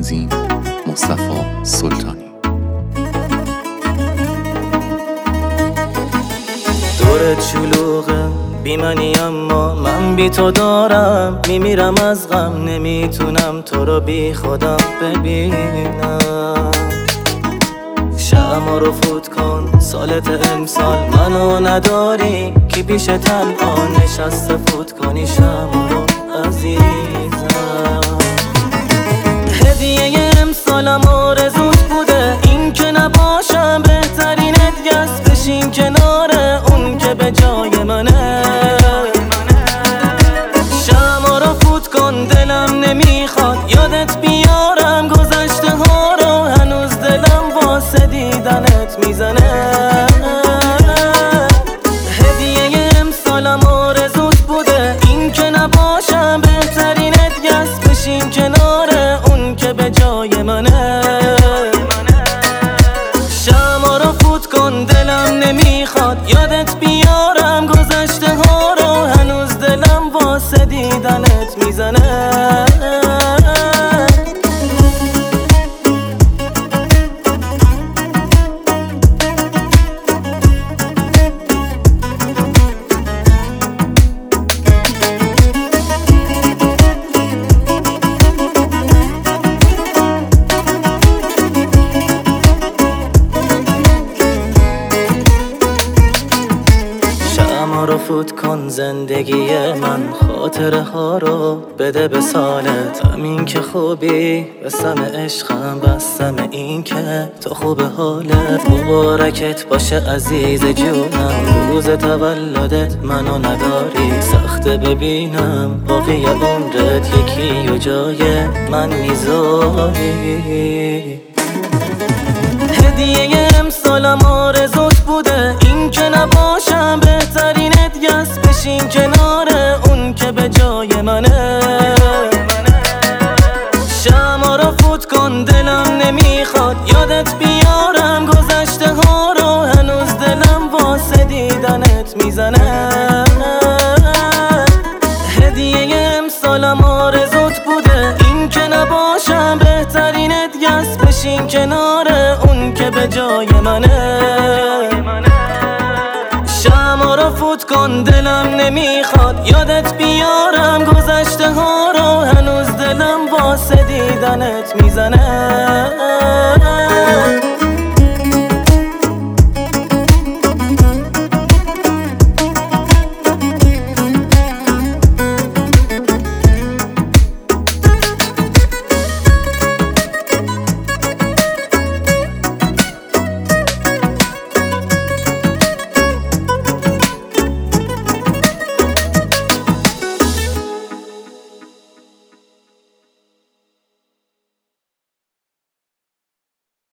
تنظیم مصطفی سلطانی. دورت شلوغه بی منی اما من بی تو دارم میمیرم از غم، نمیتونم تو رو بی خودم ببینم. شمع رو فوت کن سالت امسال منو نداری، کی پیش تنها نشسته فوت کنی شمع رو عزیزم. هدیه امسالم آرزوت بوده این که نباشم، بهترین ادگست بشین کنار اون که به جای منه. شمع رو فوت کن دلم نمیخواد یادت بیارم گذشته ها رو، هنوز دلم واسه دیدنت میزنه. هدیه امسالم آرزوت بوده این که نباشم، بهترین ادگست بشین کنار اون که به جای منه. شمع رو فوت کن دلم نمیخواد یادت بیارم گذشته ها رو، هنوز دلم واسه دیدنت میزنه. شمع رو فوت کن زندگی من، خاطره ها رو بده به سالت. همین که خوبی بسم عشقم، بسم این که تو خوب حالت. مبارکت باشه عزیز جونم، روز تولدت منو نداری. سخته ببینم باقی عمرت یکی و جای من میذاری. هدیه امسالم آرزوت بوده این که نباشم، بهترین ادگست بشین کنار اون که به جای منه. شمع رو فوت کن دلم نمیخواد یادت بیارم گذشته ها رو، هنوز دلم واسه دیدنت میزنه. هدیه امسالم آرزوت بوده این که نباشم، بهترین ادگست بشین کنار اون که به جای منه. شمع رو فوت کن دلم نمیخواد یادت بیارم گذشته ها رو، هنوز دلم واسه دیدنت میزنه.